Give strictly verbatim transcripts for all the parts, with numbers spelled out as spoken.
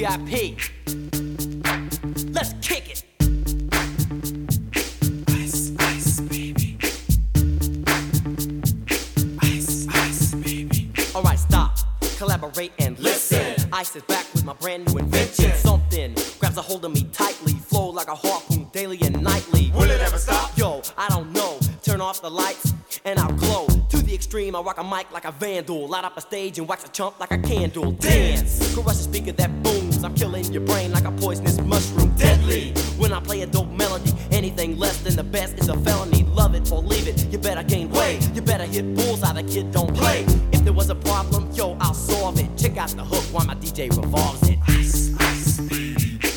V I P. Let's kick it. Ice, ice, baby. Ice, ice, baby. Alright, stop, collaborate and listen. Ice is back with my brand new invention. Something grabs a hold of me tightly, flow like a harpoon daily and nightly. Will it ever stop? Yo, I don't know. Turn off the lights and I'll glow. To the extreme, I rock a mic like a vandal. Light up a stage and wax a chump like a candle. Dance, crush a speaker that booms. I'm killing your brain like a poisonous mushroom. Deadly, when I play a dope melody. Anything less than the best is a felony. Love it or leave it, you better gain weight. You better hit bullseye, the kid don't play. If there was a problem, yo, I'll solve it. Check out the hook while my D J revolves it. Ice, ice, baby.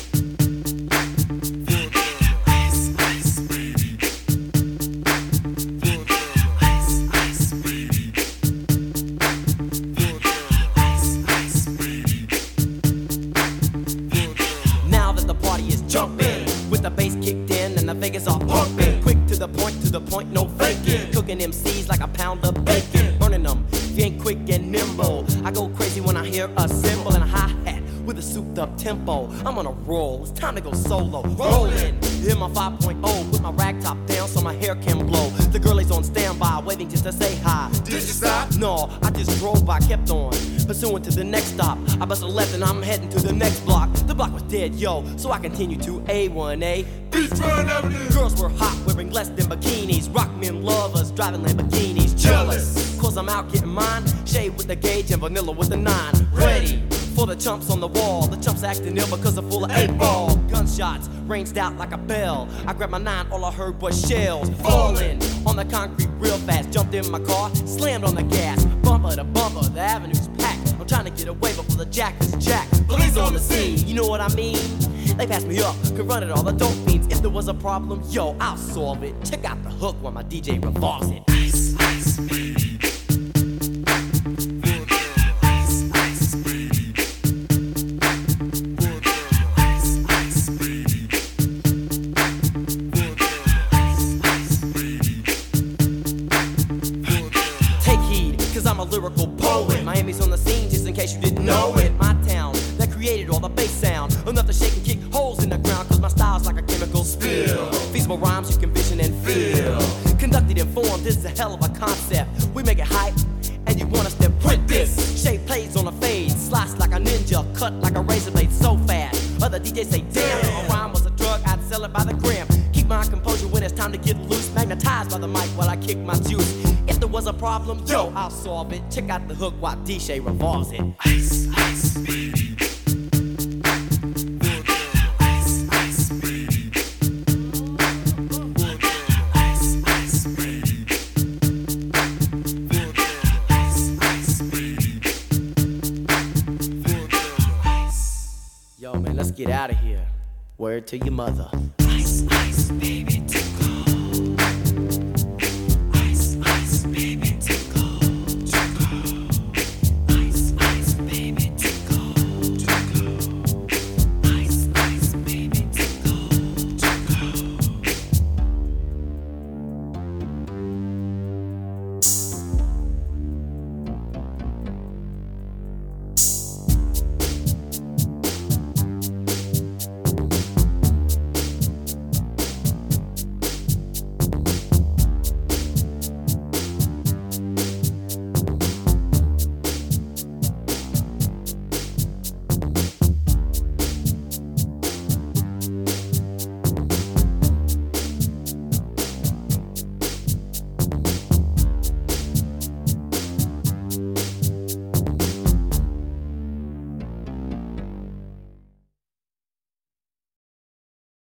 The bass kicked in and the Vegas all pumping. Quick to the point, to the point, no faking. Cooking M Cs like a pound of bacon. Burning them, if you ain't quick and nimble. I go crazy when I hear a cymbal and a hi-hat with a souped up tempo. I'm on a roll, it's time to go solo. Rolling, in my five point oh. Put my rag top down so my hair can blow. The girl is on standby, waiting just to say hi. Did you stop? No, I just drove by, kept on pursuing to the next stop. I bust a left and I'm heading to the next block. The block was dead, yo, so I continued to A one A. Beachfront Avenue. Girls were hot, wearing less than bikinis. Rock men lovers, driving Lamborghinis. Jealous, cause I'm out getting mine. Shade with the gauge and vanilla with the nine. Ready for the chumps on the wall. The chumps acting ill because they're full of eight ball. Gunshots ranged out like a bell. I grabbed my nine, all I heard was shells falling on the concrete real fast. Jumped in my car, slammed on the gas. Bumper to bumper, the avenue's packed. I'm trying to get away before the jack is jacked. Police on the scene, you know what I mean? They passed me up, could run it all the dope fiends. If there was a problem, yo, I'll solve it. Check out the hook while my D J revolves it. Ice, ice, baby. I'm a lyrical poet. Miami's on the scene, just in case you didn't know it. My town that created all the bass sound, enough to shake and kick holes in the ground. Cause my style's like a chemical spill. Feasible rhymes you can vision and feel. Conducted in form, this is a hell of a concept. We make it hype, and you want us to print this. Shape plays on a fade, slice like a ninja, cut like a razor blade so fast. Other D Js say, damn, if a rhyme was a drug, I'd sell it by the gram. Keep my composure when it's time to get loose. Magnetized by the mic while I kick my juice. If there was a problem, yo, I'll solve it. Check out the hook while D J revolves it. Ice, ice, baby. Ice, ice, baby. Ice, ice, baby. Ice, ice, baby. Yo, man, let's get out of here. Word to your mother. Ice, ice, baby.